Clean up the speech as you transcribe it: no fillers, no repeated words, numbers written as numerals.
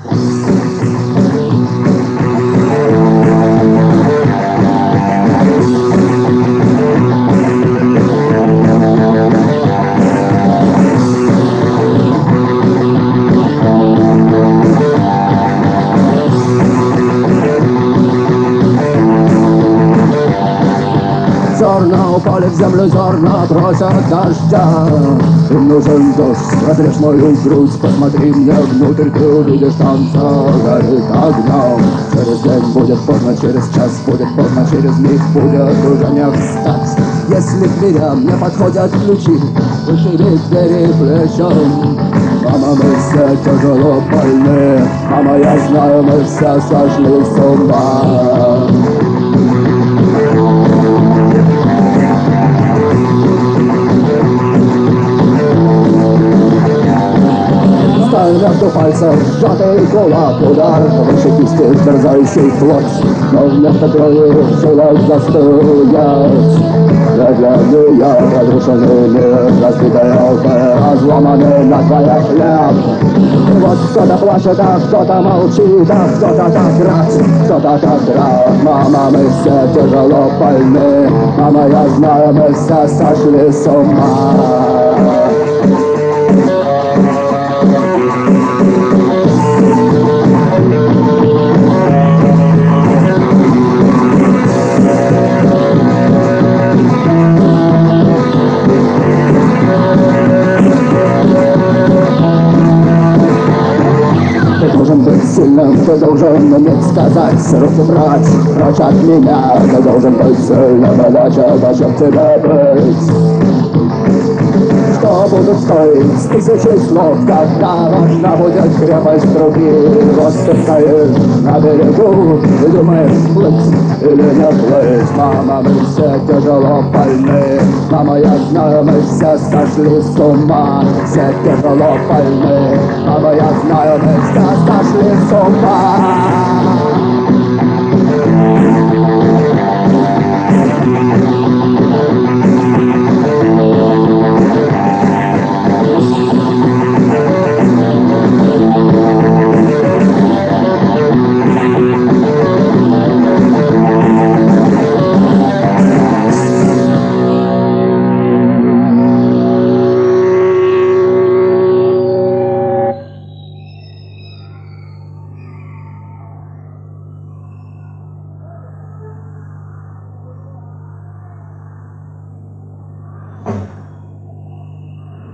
Зерна упали в землю, зерна просят дождя. Им нужен дождь, разрежь мою грудь, посмотри мне внутрь, ты увидишь танца горит огнем. Через день будет поздно, через час будет поздно, через миг будет уже не встать. Если к дверям не подходят ключи, вышиби двери плечом. Мама, мы все тяжело больны, мама, я знаю, мы все сошли с ума. Между пальцев сжатый кулак, удар выше кисти, терзающий плоть, но вместо крови силах застывает. Медленные, разрушенный мир, разбитые окна, разломанный на твоя хлеб. И вот кто-то плачет, а кто-то молчит, а кто-то так рад, кто-то так рад. Мама, мы все тяжело больны, мама, я знаю, мы все сошли с ума. Сильным ты должен уметь сказать, руки брать, прочь от меня. Ты должен быть сильным, иначе зачем тебе быть? Что будут стоить тысячи слов, когда важна будет крепость руки? Вот ты стоишь на берегу и думаешь, плыть или не плыть. Мама, мы все тяжело больны, мама, я знаю, мы все сошли с ума. Все тяжело больны, мама, я знаю, мы все сошли с ума.